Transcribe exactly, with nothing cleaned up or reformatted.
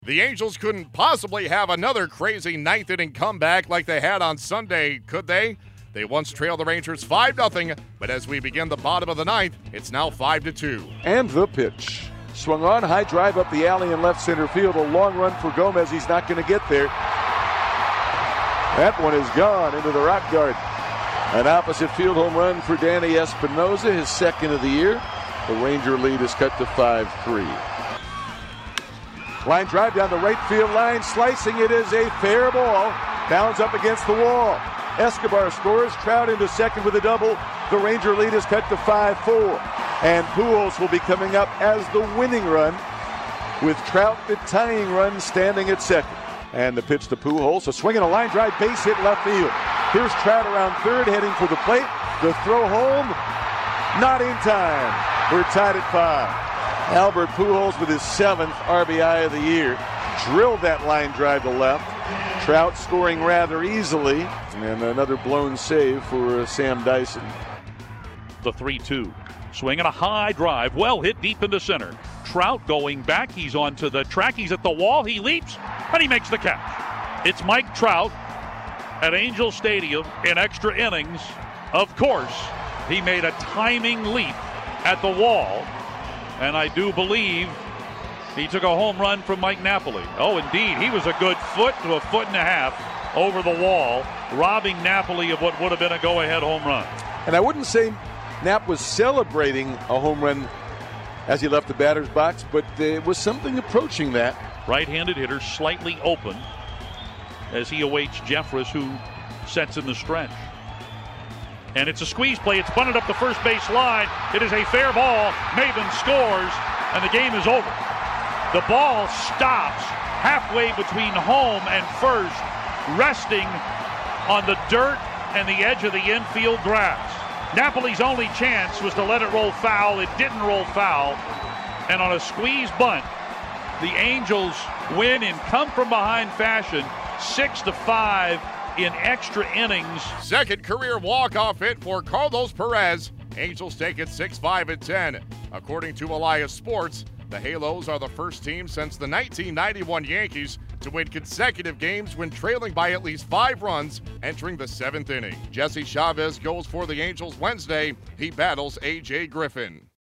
The Angels couldn't possibly have another crazy ninth inning comeback like they had on Sunday, could they? They once trailed the Rangers five nothing, but as we begin the bottom of the ninth, it's now five to two. And the pitch. Swung on, high drive up the alley in left center field. A long run for Gomez. He's not going to get there. That one is gone into the rock garden. An opposite field home run for Danny Espinosa, his second of the year. The Ranger lead is cut to five three. Line drive down the right field line. Slicing it is a fair ball. Bounds up against the wall. Escobar scores. Trout into second with a double. The Ranger lead is cut to five four. And Pujols will be coming up as the winning run, with Trout the tying run standing at second. And the pitch to Pujols. A swing and a line drive, base hit left field. Here's Trout around third, heading for the plate. The throw home, not in time. We're tied at five. Albert Pujols with his seventh R B I of the year. Drilled that line drive to left. Trout scoring rather easily. And another blown save for Sam Dyson. The three two. Swing and a high drive. Well hit deep into center. Trout going back. He's onto the track. He's at the wall. He leaps and he makes the catch. It's Mike Trout at Angel Stadium in extra innings. Of course, he made a timing leap at the wall. And I do believe he took a home run from Mike Napoli. Oh, indeed. He was a good foot to a foot and a half over the wall, robbing Napoli of what would have been a go-ahead home run. And I wouldn't say Knapp was celebrating a home run as he left the batter's box, but there was something approaching that. Right-handed hitter slightly open as he awaits Jeffress, who sets in the stretch. And it's a squeeze play. It's bunted up the first base line. It is a fair ball. Maven scores, and the game is over. The ball stops halfway between home and first, resting on the dirt and the edge of the infield grass. Napoli's only chance was to let it roll foul. It didn't roll foul. And on a squeeze bunt, the Angels win in come-from-behind fashion, six to five. In extra innings. Second career walk-off hit for Carlos Perez. Angels take it six five and ten. According to Elias Sports, the Halos are the first team since the nineteen ninety-one Yankees to win consecutive games when trailing by at least five runs entering the seventh inning. Jesse Chavez goes for the Angels Wednesday. He battles A J Griffin.